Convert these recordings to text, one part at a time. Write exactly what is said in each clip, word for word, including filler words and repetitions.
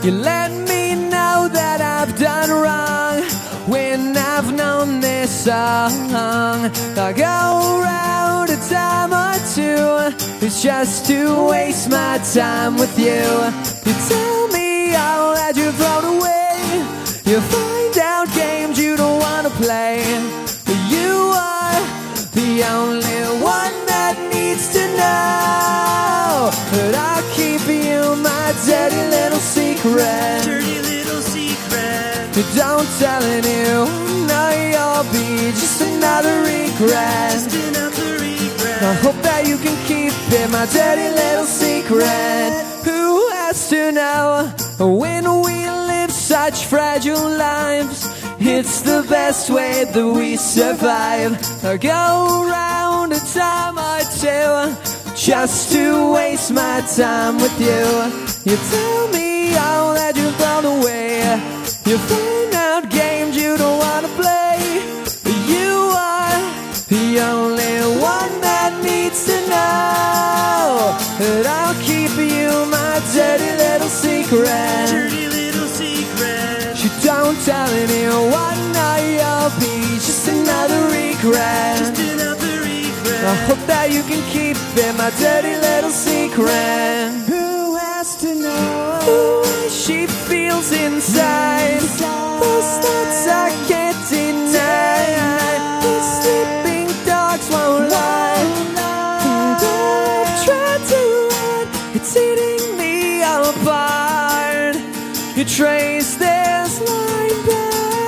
You let me know that I've done wrong when I've known this song. I go around a time or two, it's just to waste my time with you. You tell me all that you've thrown away, you find out games you don't want to play. You are the only one that needs to know that I'll keep you my dirty little secret. Dirty little secret. Don't tell anyone, no, you'll be just another regret. Just another regret. I hope that you can keep it, my dirty little secret. Who has to know when we live such fragile lives? It's the best way that we survive. I go round a time or two just to waste my time with you. You tell me all that you've thrown away, you find out games you don't want to play. You are the only one that needs to know that I'll keep you my dirty little secret. Dirty little secret. You don't tell anyone, no, you'll be just another regret. Just another regret. I hope that you can keep it, my dirty little secret. Who has to know what she feels inside? Those thoughts I can't deny. The sleeping dogs won't lie. And I've tried to run, it's eating me apart. You trace this line back.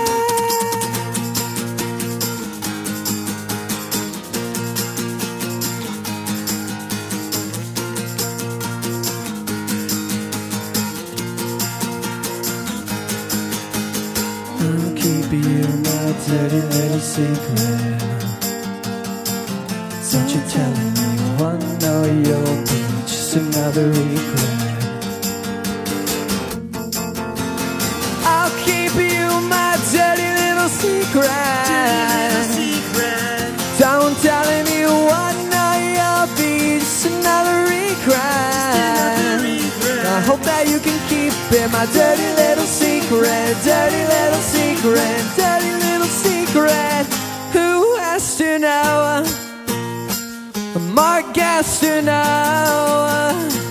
I'll keep you my dirty little secret. Don't you tell anyone, no, you'll be just another regret. I'll keep you my dirty little secret. Dirty little secret. Don't tell anyone, no, you'll be just another regret. Just another regret. I hope that you can keep it, my dirty little secret. Dirty little secret, dirty little secret. Who has to know? Mark has to know.